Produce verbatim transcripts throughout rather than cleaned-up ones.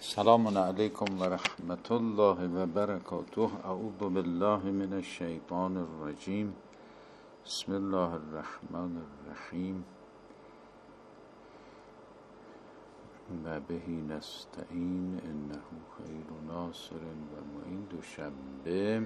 سلام علیکم و رحمت الله و برکاته. اعوذ بالله من الشیطان الرجیم. بسم الله الرحمن الرحیم. و بهی نستعین انه خیر ناصر و معین. دوشنبه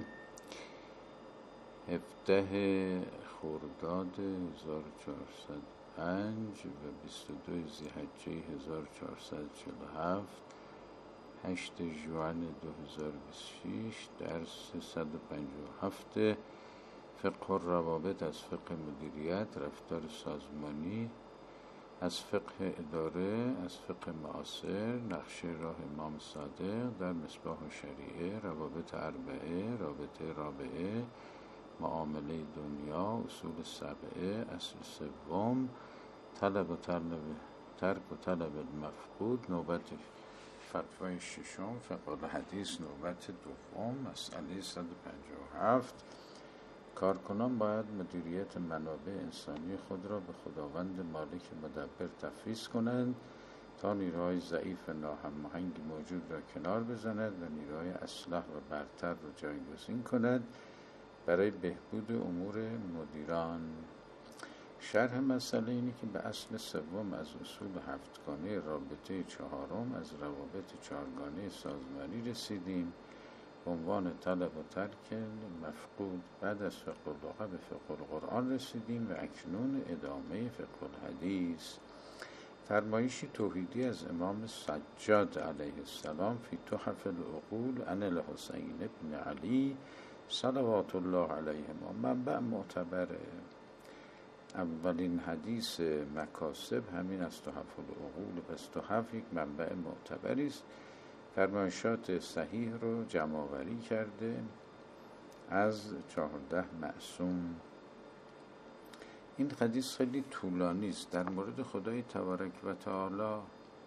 هفده خرداد هزار و چهارصد و پنج و بیست و دو ذی‌حجه هزار و چهارصد و چهل و هفت، هشت ژوئن دو هزار و بیست و شش، درس صد و پنجاه و هفت. فقه الروابط، از فقه مدیریت، رفتار سازمانی، از فقه اداره، از فقه معاصر، نقشه راه امام صادق در مصباح الشریعه، روابط اربعه، رابطه رابعه، معامله دنیا، اصول سبعه، اصل سوم، طلب و طلب ترک و طلب المفقود، نوبت فتوای ششم، فقه الحدیث نوبت دوم، مسئله صد و پنجاه و هفت. کارکنان باید مدیریت منابع انسانی خود را به خداوند مالک مدبر تفویض کنند تا نیروهای ضعیف ناهماهنگ موجود را کنار بزند و نیروهای اصلح و برتر را جایگزین کند برای بهبود امور مدیران. شرح مسئله اینه که به اصل سوم از اصول هفتگانه رابطه چهارم از روابط چهارگانه سازمانی رسیدیم به عنوان طلب و ترک مفقود. بعد از فقه اللغه به فقه القرآن رسیدیم و اکنون ادامه فقه الحدیث. فرمایشی توحیدی از امام سجاد علیه السلام فی تحف العقول عن الحسین ابن علی صلوات الله علیهما. منبع معتبره. اولین حدیث مکاسب همین از تحف العقول. پس تحف یک منبع معتبری است. فرمایشات صحیح رو جمع آوری کرده از چهارده معصوم. این حدیث خیلی طولانی است در مورد خدای تبارک و تعالی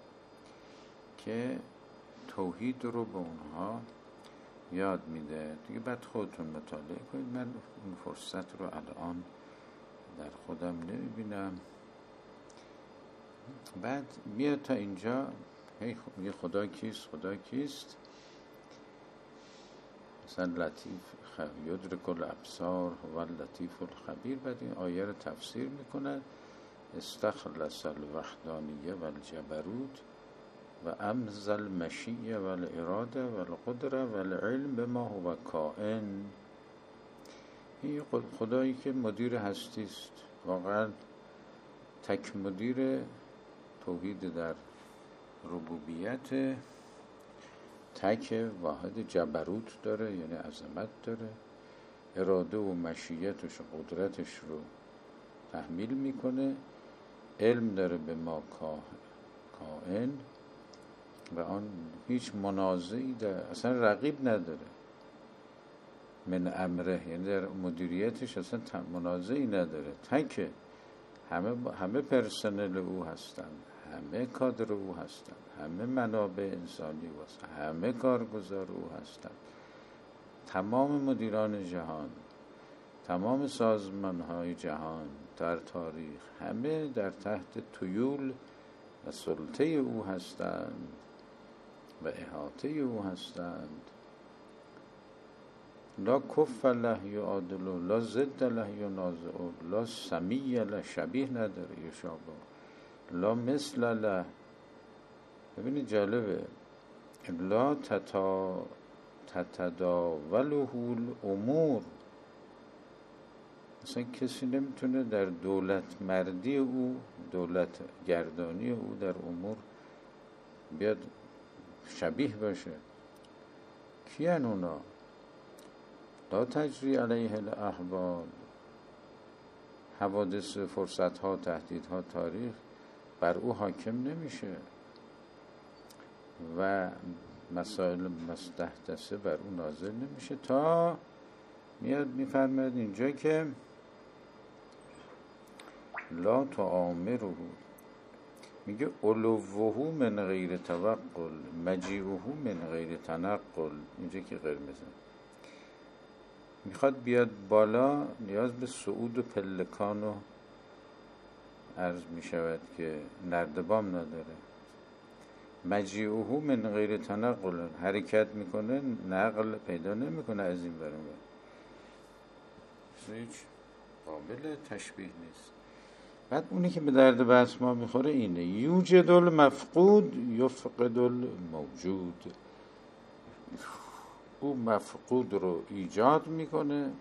که توحید رو به اونها یاد میده. دیگه بعد خودتون مطالعه کنید. من اون فرصت رو الان در خودم نمیبینم. بعد میاد تا اینجا هی میگه خدا کیست خدا کیست مثلا لطیف یدرک الابصار و لطیف الخبیر. بعد این آیه رو تفسیر میکنه. استخلص الوحدانیه و الجبروت و امز المشیه و الاراده و القدره و العلم بما هو کائن. این خدایی که مدیر هستی است، واقعا تک مدیر توحید در ربوبیت، تک واحد جبروت داره یعنی عظمت داره، اراده و مشیتش و قدرتش رو تحمیل میکنه، علم داره به ما کائن و آن هیچ منازعی داره، اصلا رقیب نداره من امره، یعنی در مدیریتش اصلا منازعی نداره، تکه. همه همه پرسنل او هستن، همه کادر او هستن، همه منابع انسانی او هستن، همه کارگزار او هستن. تمام مدیران جهان، تمام سازمان‌های جهان در تاریخ همه در تحت تیول و سلطه او هستند و احاطه او هستند. لا کف له یعادل، لا ضد له ینازع، لا سمیع له شبیه نداره یشابه، لا مثل له. ببینید جالبه، لا تتا تتداوله الامور. مثلا کسی نمیتونه در دولت مردی او، دولت گردانی او در امور بیاد شبیه باشه. کیان اونا؟ لا تجری علیه الاحوال، حوادث، فرصتها، تهدیدها، تاریخ بر او حاکم نمیشه و مسائل مستحدثه بر او نازل نمیشه تا میاد میفرماید اینجا که لا تعامره، میگه علوه من غیر توقل، مجیعه من غیر تنقل. اینجا که قرمزه میخواد بیاد بالا، نیاز به صعود و پلکان و عرض میشود که نردبان نداره. مجیعه من غیر تنقل، حرکت میکنه نقل پیدا نمیکنه از این برون هیچ قابل تشبیه نیست. بعد اونی که به درد بحث ما میخوره اینه یوجد المفقود یفقد الموجود، او مفقود رو ایجاد میکنه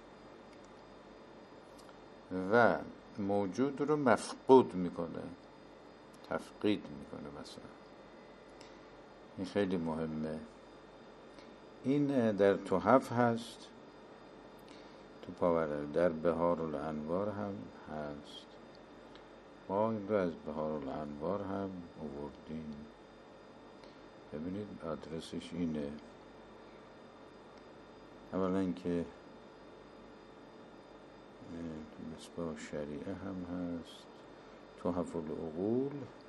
و موجود رو مفقود میکنه، تفقید میکنه. مثلا این خیلی مهمه. این در تحف هست، تو پاورق، در بهار الانوار هم هست. ما این رو از بهار الانوار هم آوردیم. ببینید آدرسش اینه. اولا که مصباح شریعه هم هست، تحف العقول،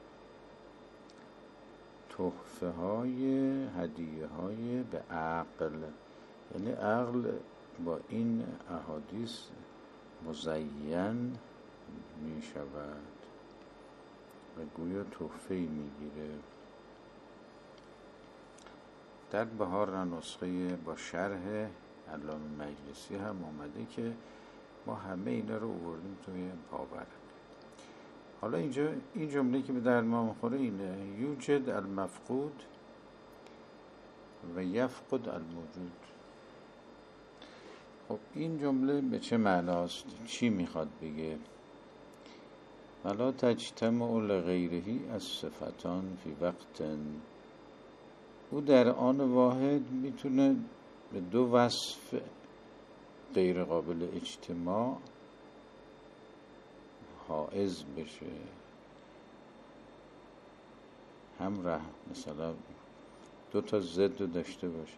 تحفه های هدیه های به عقل، یعنی عقل با این احادیث مزین می شود و گویا تحفه‌ای می گیره. در بهار نسخه با شرح علامه مجلسی هم آمده که ما همه اینا رو آوردیم توی پاورق. حالا اینجا این جمله که به درد ما میخوره اینه یوجد المفقود و یفقد الموجود. خب این جمله به چه معناست؟ چی میخواد بگه؟ ولا تجتمع لغیرهی از صفتان فی وقت، او در آن واحد میتونه به دو وصف غیر قابل اجتماع حائز بشه. هم ره مثلا دو تا ضد داشته باشه.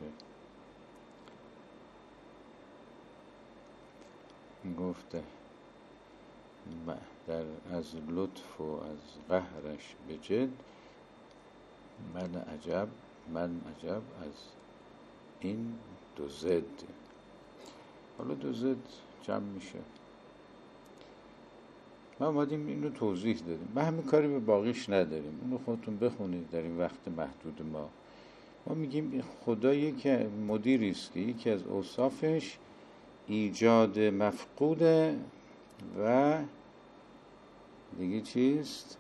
گفته در از لطف و از قهرش بجد، من عجب من عجب از این دو ضد. حالا دو ضد جمع میشه. ما اومدیم اینو توضیح دادیم. ما همین کاری به باقیش نداریم، اونو خودتون بخونید در این وقت محدود ما. ما میگیم خدا یک مدیری است که یکی از اوصافش ایجاد مفقوده و دیگه چیست؟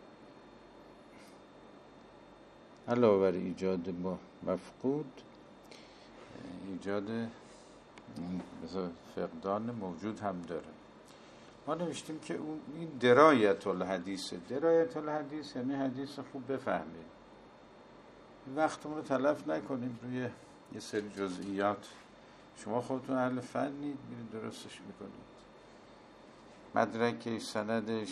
علاوه بر ایجاد مفقود ایجاد مثلا فقدان موجود هم داره. ما نوشتیم که اون این درایت الحدیثه. درایت الحدیث یعنی حدیث خوب بفهمید، وقتمون رو تلف نکنیم روی یه سری جزئیات. شما خودتون اهل فنید، میرید درستش میکنید، مدرکش سندش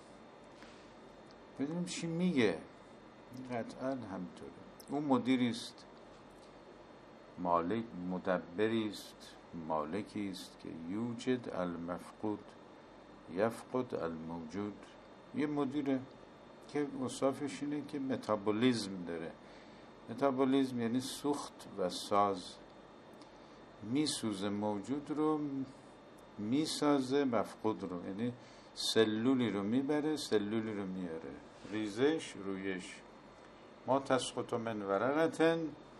بدونیم چی میگه. قطعا همینطوره. اون مدیری است، مالک مدبری است، مالکی است که یوجد المفقود یفقد الموجود. یه مدیره که اوصافش اینه که متابولیزم داره. متابولیزم یعنی سوخت و ساز، میسوزه موجود رو، میسازه مفقود رو، یعنی سلولی رو میبره سلولی رو میاره. ریزش رویش. ما تسقط من ورقتن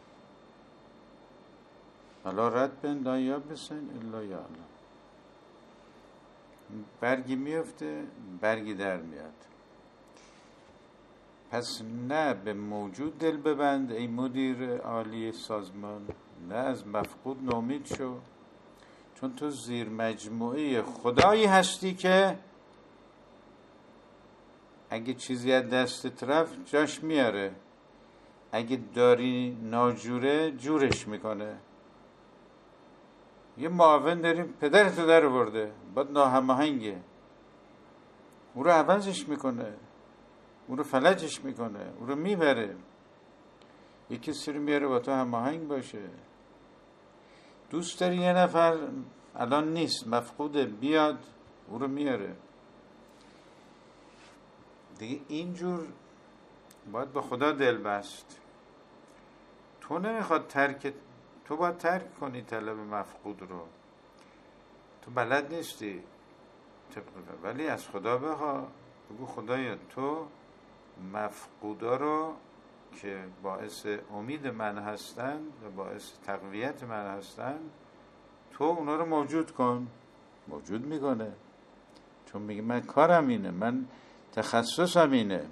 ولا رطبن لا یابسن الا یعلم. برگی میفته برگی در میاد. پس نه به موجود دل ببند ای مدیر عالی سازمان، نه از مفقود نومید شو، چون تو زیر مجموعه خدایی هستی که اگه چیزی از دستت رفت جاش میاره، اگه داری ناجوره جورش میکنه. یه معاون داریم پدرتو در برده، باید ناهماهنگه، او رو عوضش میکنه، او رو فلجش میکنه، او رو میبره. یه کسی رو میاره با تو هماهنگ باشه. دوست داری یه نفر الان نیست مفقوده بیاد، او رو میاره دیگه. اینجور باید به خدا دل بست. تو نمیخواد ترک، تو باید ترک کنی طلب مفقود رو. تو بلد نیستی ولی از خدا بخوا، بگو خدایا تو مفقودا رو که باعث امید من هستند و باعث تقویت من هستند، تو اونا رو موجود کن. موجود میکنه، چون میگه من کارم اینه، من تخصصم اینه.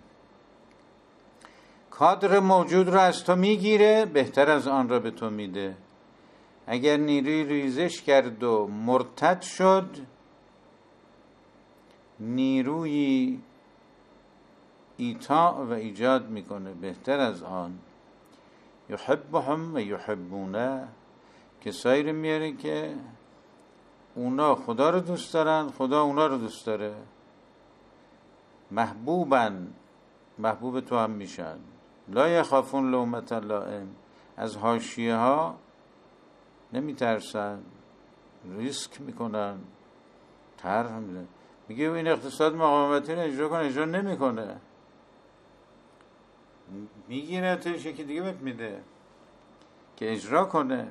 کادر موجود رو از تو میگیره، بهتر از آن را به تو میده. اگر نیروی ریزش کرد و مرتد شد، نیروی ایتاء و ایجاد میکنه بهتر از آن. یحبهم و یحبونه، کسایی رو میاره که اونا خدا رو دوست دارن، خدا اونا رو دوست داره. محبوبن، محبوب تو هم میشن. لا یخافون لومة لائم، از حاشیه ها نمیترسن، ریسک میکنن، طرح میدن. میگه این اقتصاد مقاومتی رو اجرا کن، اجرا نمیکنه، میگیره تو یکی دیگه بهت میده که اجرا کنه.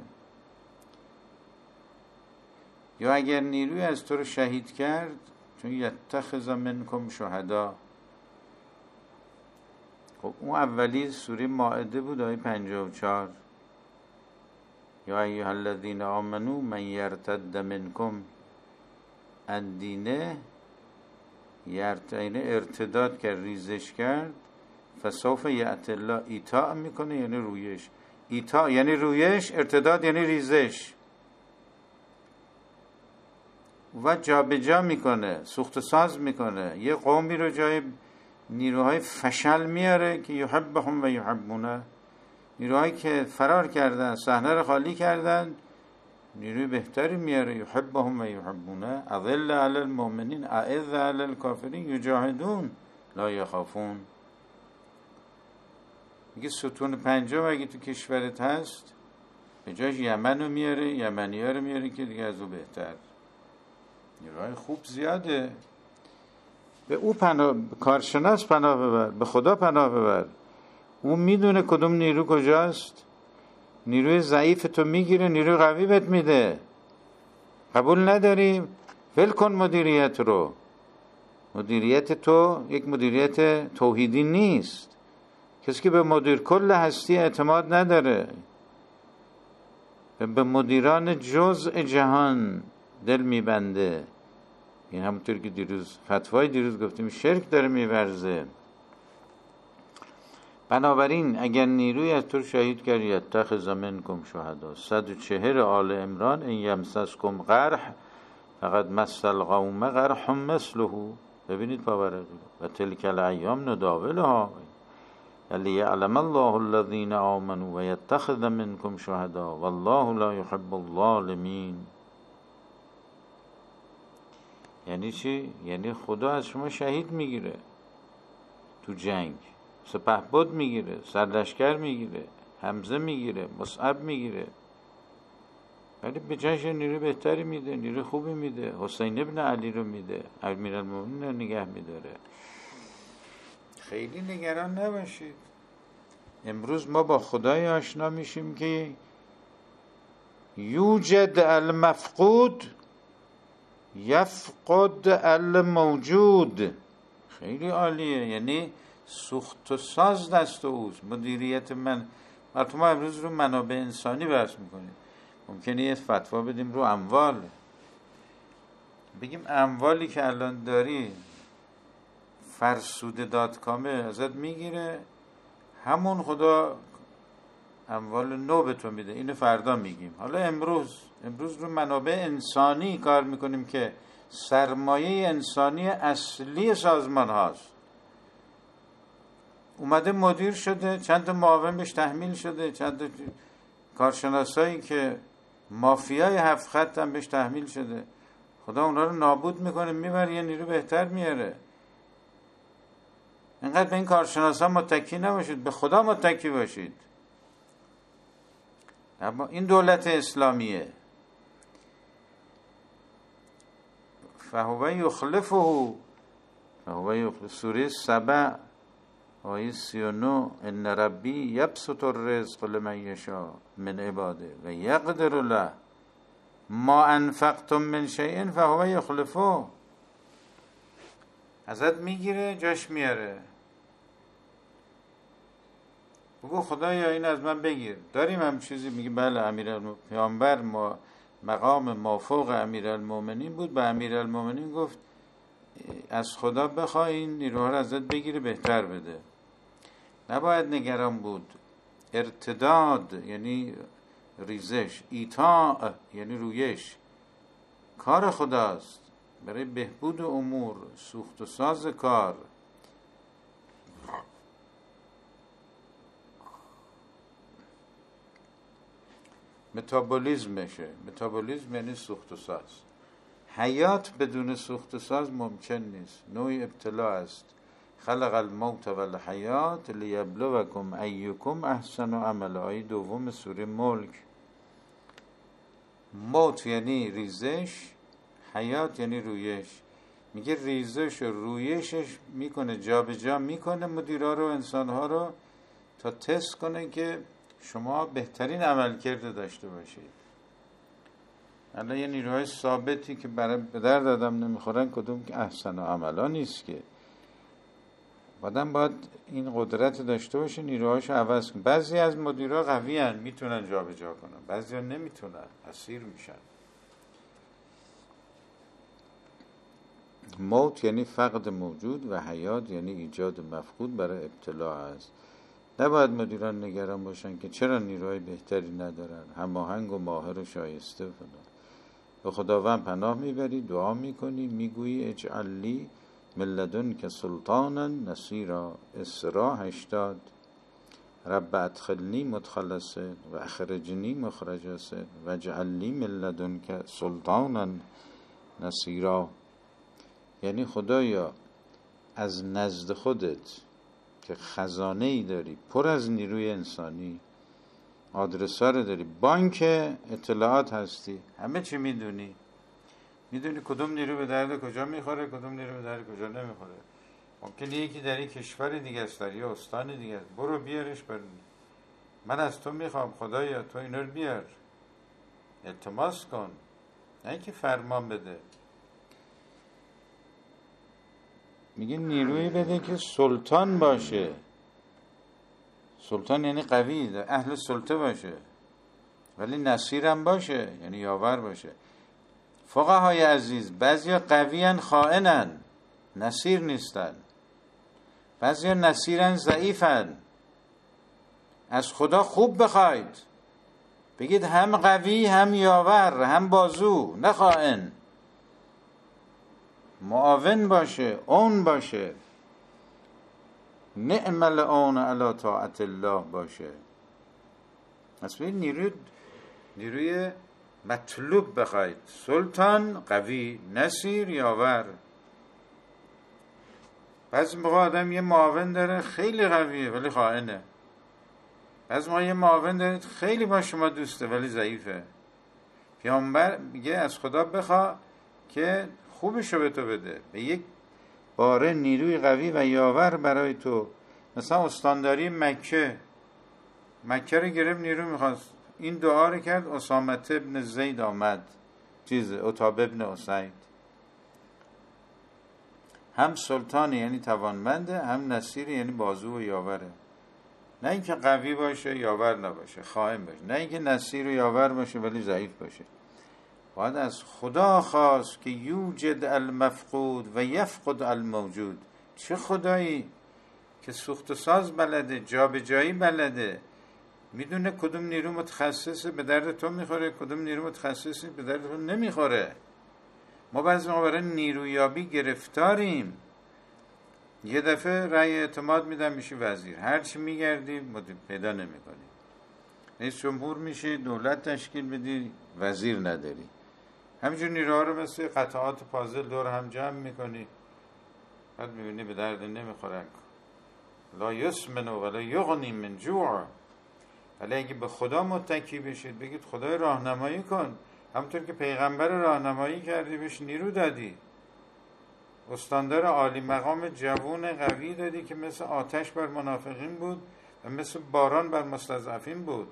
یا اگر نیروی از تو رو شهید کرد، چون یتخذ منکم شهدا. خب اون اولی سوره مائده بود، آیه پنجاه و چهار. یا ایها الذین آمنوا من یرتد منکم عن دینه، یرتد ارتداد کرد، ریزش کرد، فسوف یأتی الله، ایتاء میکنه یعنی رویش، ایتاء یعنی رویش، ارتداد یعنی ریزش، و جا به جا میکنه، سوخت ساز میکنه، یه قومی رو جای نیروهای فشل میاره که یحبهم و یحبونه، نیروهایی که فرار کردن، صحنه رو خالی کردن، نیروی بهتری میاره. یحبهم و یحبونه، اذل علی المؤمنین اعز علی الکافرین یجاهدون لا یخافون. میگه ستون پنجم اگه تو کشورت هست، به جاش یمن رو میاره، یمنی ها رو میاره که دیگه از او بهتر. نیروهای خوب زیاده. به او پناه، کارشناس پناه ببر، به خدا پناه ببر. اون میدونه کدوم نیرو کجاست. نیروی ضعیف تو میگیره، نیروی قوی بهت میده. قبول نداری؟ ول کن مدیریت رو. مدیریت تو یک مدیریت توحیدی نیست. کسی که به مدیر کل هستی اعتماد نداره، به مدیران جزء جهان دل میبنده. این همونطور که دیروز فتوای دیروز گفتیم شرک داره میورزه. بنابراین اگر نیروی از تو شهید کرد، یتخذ منکم شهدا. صد و چهر آل عمران، این یمسسکم قرح فقد مس القوم قرح مثله. ببینید پاورقی و تلک الایام نداولها لیعلم الله الذین آمنوا و یتخذ منکم شهدا والله لا یحب الظالمین. یعنی چی؟ یعنی خدا از شما شهید میگیره تو جنگ، سپهبد میگیره، سرلشکر میگیره، حمزه میگیره، مصعب میگیره، ولی به جاش نیروی بهتری میده، نیروی خوبی میده. حسین ابن علی رو میده، امیرالمومنین رو نگه میداره. خیلی نگران نباشید. امروز ما با خدای آشنا میشیم که یوجد المفقود یفقد الموجود. خیلی عالیه. یعنی سوخت و ساز دست اوست. مدیریت من البته ما امروز رو منابع انسانی بحث میکنیم، ممکنه یه فتوا بدیم رو اموال، بگیم اموالی که الان داری فرسوده دات کامه ازت میگیره، همون خدا اموال نو به تو میده. اینو فردا میگیم. حالا امروز امروز رو منابع انسانی کار میکنیم که سرمایه انسانی اصلی سازمان هاست. اومده مدیر شده، چند تا معاون بهش تحمیل شده، چند تا کارشناسایی که مافیای هفت خط هم بهش تحمیل شده. خدا اونا رو نابود میکنه، میبره یه نیرو بهتر میاره. اینقدر به این کارشناسا متکی نباشید، به خدا متکی باشید. اما این دولت اسلامیه. فهو یخلفه فهو یخلف. سوره سبع آیه سی و نه، ان ربی یبسط الرزق لمن یشاء من عباده و یقدر له ما انفقتم من شیء فهو یخلفه. ازت میگیره، جاش میاره. بگو خدایا این از من بگیر. داریم هم چیزی؟ میگه بله. امیرالمومنین پیامبر ما مقام مافوق امیرالمومنین بود. به امیرالمومنین گفت از خدا بخواه این نیروها رو ازت بگیره بهتر بده. نباید نگران بود. ارتداد یعنی ریزش، ایطاع یعنی رویش، کار خداست برای بهبود امور، سوخت و ساز کار. متابولیزم بشه. متابولیزم یعنی سوخت و ساز. حیات بدون سوخت و ساز ممکن نیست. نوعی ابتلاع است. خلق الموت و الحیات لیبلوکم ایکم احسن عملا. آیه دوم سوره ملک. موت یعنی ریزش، حیات یعنی رویش. میگه ریزش و رویشش میکنه، جا به جا میکنه مدیرها رو، انسانها رو، تا تست کنه که شما بهترین عمل کرده داشته باشید. الان یه نیروهای ثابتی که برای به درد آدم نمیخورن کدوم که احسن عملا نیست که. آدم باید این قدرت داشته باشه نیروهاشو عوض کنه. بعضی از مدیرها قوی هن، میتونن جا به جا کنن، بعضی ها نمیتونن، اسیر میشن. موت یعنی فقد موجود و حیات یعنی ایجاد مفقود برای ابتلاع است. نباید مدیران نگران باشن که چرا نیروهای بهتری ندارن، هماهنگ و ماهر و شایسته فلان. به خداوند پناه میبری، دعا میکنی، میگویی اجعل لی من لدنک سلطانا نصیرا. اسراء هشتاد. رب ادخلنی مدخل صدق و اخرجنی مخرج صدق و اجعل لی من لدنک سلطانا نصیرا. یعنی خدایا از نزد خودت که خزانه ای داری پر از نیروی انسانی، آدرسا رو داری، بانک اطلاعات هستی، همه چی میدونی، میدونی کدوم نیرو به درد کجا میخوره، کدوم نیرو به درد کجا نمیخوره. ممکنه یکی در یک کشور دیگه است، در یه استان دیگه است، برو بیارش بر من از تو میخوام خدایا تو اینا رو بیار، التماس کن، نه اینکه فرمان بده. میگه نیروی بده که سلطان باشه. سلطان یعنی قوی، اهل سلطه باشه، ولی نصیرم باشه یعنی یاور باشه. فقهای عزیز، بعضیا قویان خائنن، نصیر نیستن. بعضیا نصیرن ضعیفن. از خدا خوب بخواید، بگید هم قوی هم یاور هم بازو، نه خائن. معاون باشه، اون باشه، نعم العون علی طاعت الله باشه. اصلا نیروی نیروی مطلوب بخواید. سلطان قوی، نصیر یاور. بعضی موقع آدم یه معاون داره خیلی قویه ولی خائنه. بعضی موقع یه معاون دارید خیلی با شما دوسته ولی ضعیفه. پیامبر میگه از خدا بخوا که خوبشو به تو بده، به یک باره نیروی قوی و یاور برای تو. مثلا استانداری مکه مکه رو گرفت، نیرو میخواست، این دعا رو کرد، اسامه ابن زید آمد، چیز عتابه ابن اسید. هم سلطان یعنی توانمنده، هم نصیر یعنی بازو و یاوره. نه اینکه قوی باشه یاور نباشه، خائن باشه، نه اینکه نصیر و یاور باشه ولی ضعیف باشه. باید از خدا خواست که یوجد المفقود و یفقد الموجود. چه خدایی که سوخت و ساز بلده، جا به جایی بلده، میدونه کدوم نیرو متخصصه به درد تو میخوره، کدوم نیرو متخصصه به درد تو نمیخوره. ما بعضی موقع برای نیرویابی گرفتاریم. یه دفعه رأی اعتماد میدن میشی وزیر، هرچی میگردی پیدا نمیکنی. رئیس جمهور میشی، دولت تشکیل بدی، وزیر نداری. همینجور نیروها رو مثل قطعات پازل دور هم جمع میکنی، بعد میبینی به درد نمیخورن. لا یسمن ولا یغنی من جوع. ولی اگه به خدا متکی بشید، بگید خدای راهنمایی کن، همونطور که پیغمبر راهنمایی کردی بهش نیرو دادی، استاندار عالی مقام جوون قوی دادی که مثل آتش بر منافقین بود و مثل باران بر مستضعفین بود.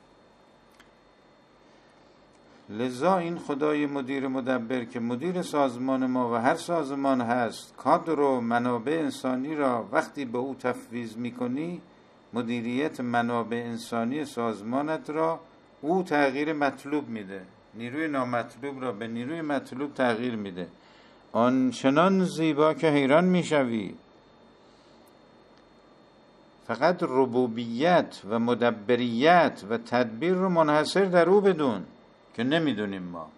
لذا این خدای مدیر مدبر که مدیر سازمان ما و هر سازمان هست، کادر و منابع انسانی را وقتی به او تفویض میکنی مدیریت منابع انسانی سازمانت را او تغییر مطلوب میده، نیروی نامطلوب را به نیروی مطلوب تغییر میده. آنچنان زیبا که حیران میشوی. فقط ربوبیت و مدبریت و تدبیر رو منحصر در او بدون که نمیدونیم ما.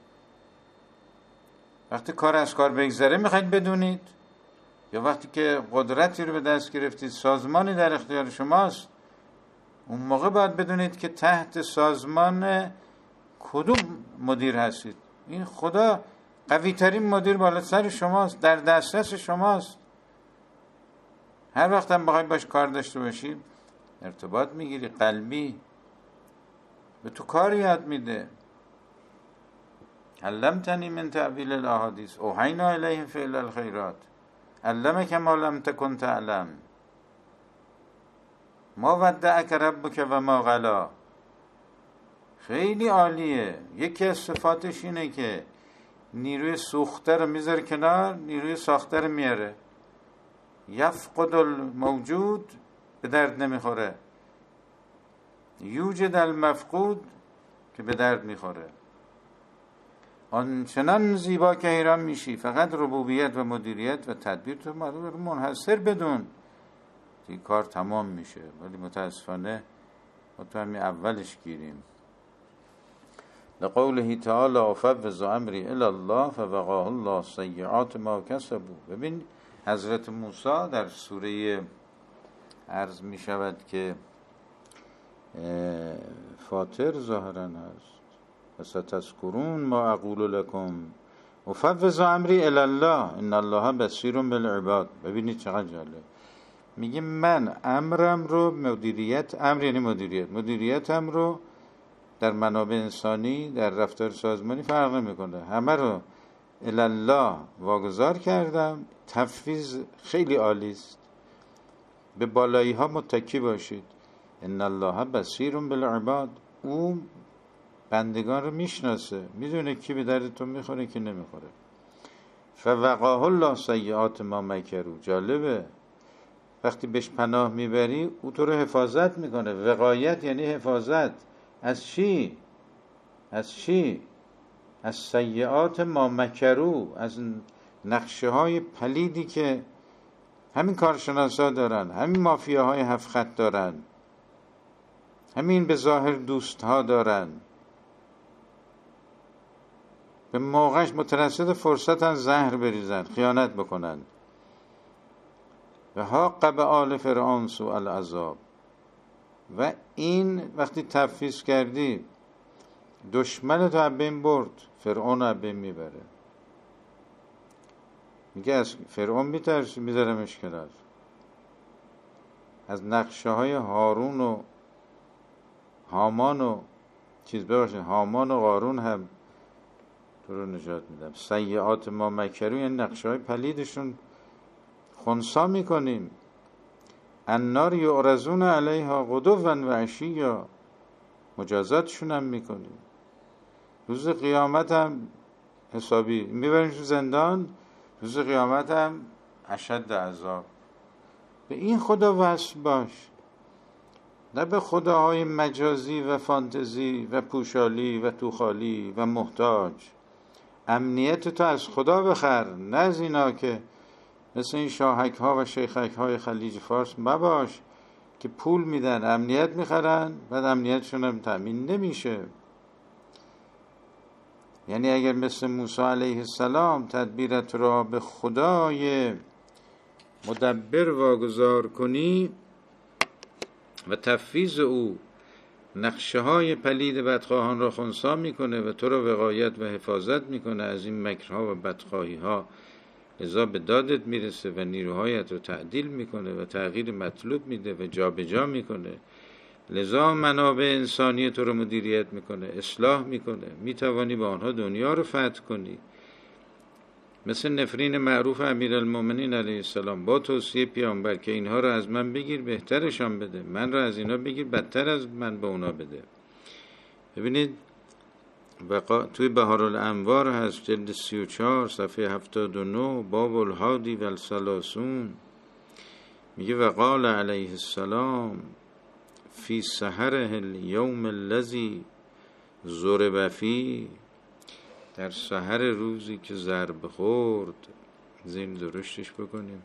وقتی کار از کار بگذره میخواید بدونید، یا وقتی که قدرتی رو به دست گرفتید، سازمانی در اختیار شماست، اون موقع باید بدونید که تحت سازمان کدوم مدیر هستید. این خدا قوی ترین مدیر بالا سر شماست، در دسترس شماست. هر وقت هم بخوای باش کار داشته باشی، ارتباط میگیری قلبی، به تو کار یاد میده. علمتنی من تعویل الاحادیث اوحینا الیه فعل الخیرات علمک ما لم تکن تعلم ما ودعک ربک و ما قلا. خیلی عالیه. یکی از صفاتش اینه که نیروی سوخته رو میذاره کنار، نیروی ساخته رو میاره. یفقد الموجود به درد نمیخوره، یوجد المفقود که به درد میخوره. آنچنان زیبا که حیران میشی. فقط ربوبیت و مدیریت و تدبیر تو رو منحصر بدون، این کار تمام میشه. ولی متاسفانه ما تو همین اولش گیریم. لقوله تعالی افوض امری الی الله فوقاه الله سیئات ما کسبوا. ببین حضرت موسی در سوره عرض می شود که فاطر ظاهرا هست، وستذکرون ما اقول لکم افوض امری الی الله ان الله بصیر بالعباد. ببینید چقدر جالب. میگه من امرم رو مدیریت، امر یعنی مدیریت، مدیریتم رو در منابع انسانی، در رفتار سازمانی فرق نمیکنه، همه رو الی الله واگذار کردم. تفویض خیلی عالی است. به بالایی ها متکی باشید. ان الله بصیر بالعباد. او بندگان رو میشناسه، میدونه کی به دردتون میخوره کی نمیخوره. فوقاه الله سیئات ما مکروا. جالبه وقتی بهش پناه میبری او تو رو حفاظت میکنه. وقایت یعنی حفاظت. از چی؟ از چی؟ از سیئات ما مکروا، از نقشه های پلیدی که همین کارشناسا دارن، همین مافیاهای هفت خط دارن، همین به ظاهر دوست ها دارن. به موقعش مترصد فرصتن زهر بریزن، خیانت بکنن. و حاق به آل فرعون سوء العذاب. و این وقتی تفویض کردی دشمن تو بین برد، فرعون رو بین میبره. میگه از فرعون میترسی، میذارمش کنار. از نقشه های هارون و هامان و چیز بباشید، هامان و قارون هم تو رو نجات میدم. سیئات ما مکروا یعنی نقشه های پلیدشون خنثی میکنیم. النار یعرضون علیها غدوا و عشیا. مجازاتشون هم میکنیم. روز قیامت هم حسابی میبریم تو زندان، روز قیامت هم اشد عذاب. به این خدا وصل باش، نه به خداهای مجازی و فانتزی و پوشالی و توخالی و محتاج. امنیت تو از خدا بخر، نه از اینا که مثل این شاهک ها و شیخک های خلیج فارس مباش که پول میدن امنیت میخرن، بعد امنیتشون هم تأمین نمیشه. یعنی اگر مثل موسی علیه السلام تدبیرت را به خدای مدبر واگذار کنی و تفویض او نقشه های پلید بدخواهان را خنثی میکنه و تو را وقایت و حفاظت میکنه از این مکرها و بدخواهی ها، لذا به دادت میرسه و نیروهایت رو تعدیل میکنه و تغییر مطلوب میده و جا به جا میکنه. لذا منابع انسانی تو رو مدیریت میکنه، اصلاح میکنه، میتوانی با آنها دنیا رو فتح کنی. مثل نفرین معروف امیرالمومنین علیه السلام با توصیه پیامبر که اینها رو از من بگیر بهترشان بده، من رو از اینا بگیر بدتر از من به اونا بده. ببینید بقا... توی بهارالانوار هست جلد سی و چهار صفحه هفتاد و نه باب الهادی و الثلاثون. میگه و قال علیه السلام فی سحره الیوم الذی ضرب فیه، در سحر روزی که ضرب خورد. زین درشتش بکنیم.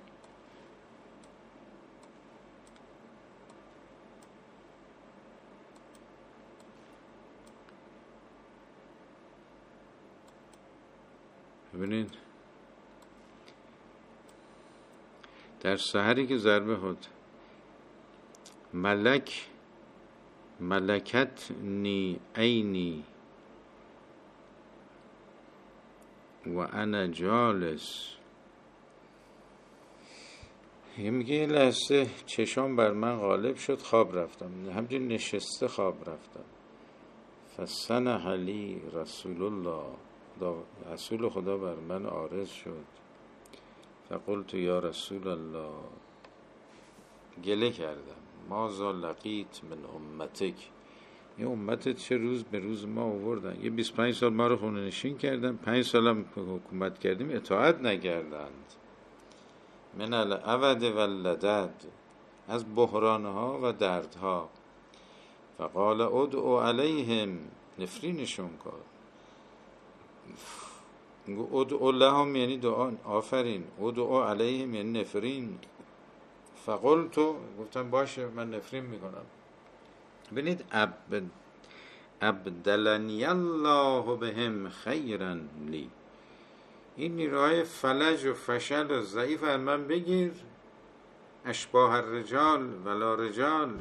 ببینید در سحری که ضربه خورد، ملک ملکت نی عینی و انا جالس. میگه یه لحظه چشام بر من غالب شد، خواب رفتم، همچنین نشسته خواب رفتم. فسنح لی رسول الله، رسول خدا بر من عارض شد. فقلت یا رسول الله، گله کردم، ماذا لقیت من امتک، یه امتت چه روز به روز ما آوردن. یه بیست و پنج سال ما رو خونه نشین کردن، پنج سال هم حکومت کردیم، اطاعت نکردند. من العود و اللدد، از بحرانها و دردها. فقال ادعو علیهم، نفرینشون کن. ادعو لهم یعنی دعا، آفرین. ادعو علیهم یعنی نفرین. فقلتو، گفتم باشه من نفرین میکنم. ببینید عبد عبدلنی الله بهم خیرا لی، این نیروهای فلج و فشل و ضعیف از من بگیر. اشباه الرجال ولا رجال،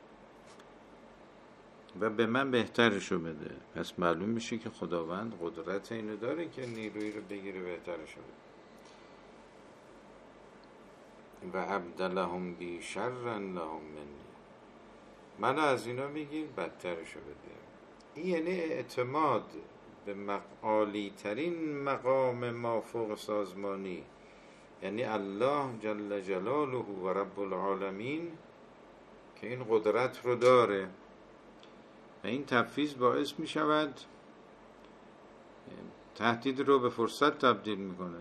و به من بهترشو بده. پس معلوم میشه که خداوند قدرت اینو داره که نیروی رو بگیره بهترشو بده. و ابدلهم بی شرا لهم منی، من از اینا میگیر بدترشو بده. این یعنی اعتماد به عالی ترین مقام مافوق سازمانی، یعنی الله جل جلاله و رب العالمین که این قدرت رو داره. و این تفویض باعث می شود تهدید رو به فرصت تبدیل می کنه.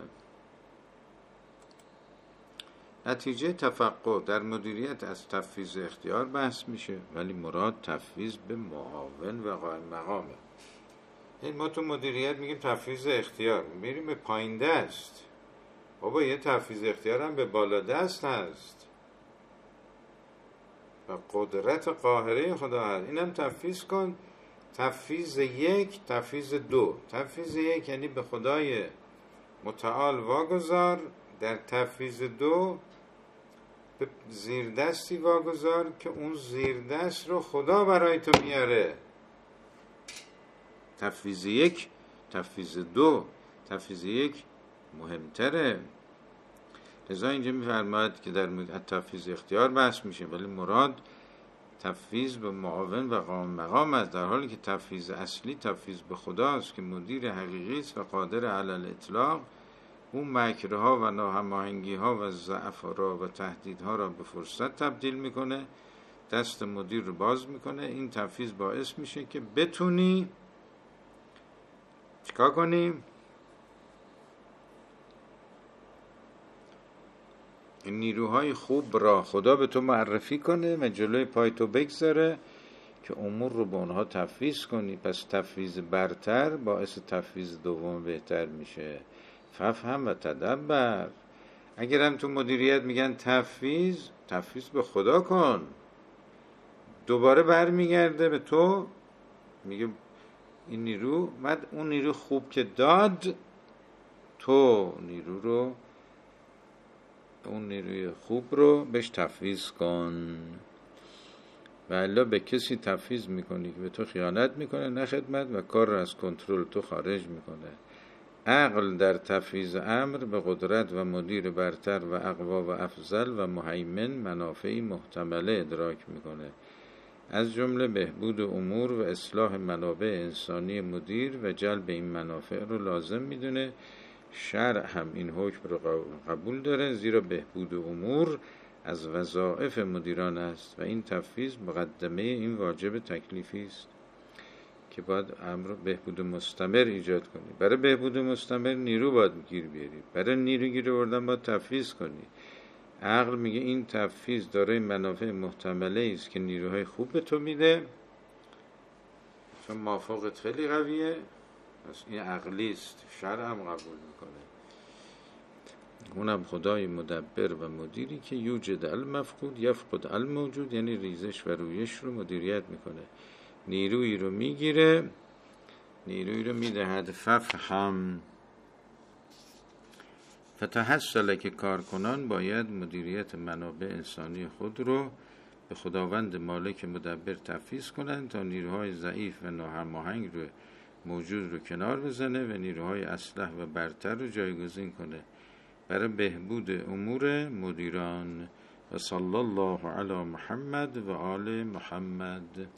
نتیجه تفقه در مدیریت از تفویض اختیار بحث میشه، ولی مراد تفویض به معاون و قائم مقامه. این ما تو مدیریت میگیم تفویض اختیار، میریم به پایین دست. بابا یه تفویض اختیار هم به بالا دست هست و قدرت قاهره خدا هست. اینم تفویض کن. تفویض یک، تفویض دو. تفویض یک یعنی به خدای متعال واگذار، در تفویض دو به زیردستی واگذار که اون زیردست رو خدا برای تو میاره. تفویض یک، تفویض دو. تفویض یک مهمتره. لذا اینجا میفرماید که در مورد تفویض اختیار بحث میشه، ولی مراد تفویض به معاون و قائم مقام است، در حالی که تفویض اصلی تفویض به خداست که مدیر حقیقی است و قادر علی الاطلاق. اون مکرها و ناهماهنگی‌ها و ضعف را و تهدیدها را به فرصت تبدیل میکنه، دست مدیر رو باز میکنه. این تفویض باعث میشه که بتونی چیکار کنیم؟ این نیروهای خوب را خدا به تو معرفی کنه و جلوی پای تو بگذاره که امور رو به اونها تفویض کنی. پس تفویض برتر باعث تفویض دوم بهتر میشه. ففهم و تدبر. اگر هم تو مدیریت میگن تفویض، تفویض به خدا کن. دوباره برمیگرده به تو، میگه این نیرو بعد اون نیرو خوب که داد، تو نیرو رو، اون نیروی خوب رو بهش تفویض کن. و الا به کسی تفویض میکنی که به تو خیانت میکنه، نه خدمت، و کار رو از کنترل تو خارج میکنه. عقل در تفویض امر به قدرت و مدیر برتر و اقوا و افضل و مهیمن منافعی محتمله ادراک میکنه، از جمله بهبود امور و اصلاح منابع انسانی مدیر و جلب این منافع رو لازم میدونه. شرع هم این حکم رو قبول داره، زیرا بهبود امور از وظایف مدیران است و این تفویض مقدمه این واجب تکلیفی است که باید امر بهبود مستمر ایجاد کنی. برای بهبود مستمر نیرو باید گیر بیاری، برای نیرو گیر آوردن باید تفویض کنی. عقل میگه این تفویض دارای منافع محتمله است که نیروهای خوب به تو میده، چون مافوقت خیلی قویه، پس این عقلی است، شرع هم قبول میکنه. اونم خدای مدبر و مدیری که یوجد المفقود یفقد الموجود، یعنی ریزش و رویش رو مدیریت میکنه، نیرویی رو میگیره، نیرویی رو میدهد. ففهم فتحصل که کارکنان باید مدیریت منابع انسانی خود رو به خداوند مالک مدبر تفویض کنند تا نیروهای ضعیف و ناهماهنگ رو موجود رو کنار بزنه و نیروهای اصلح و برتر رو جایگزین کنه برای بهبود امور مدیران. و صلی الله علی محمد و آل محمد.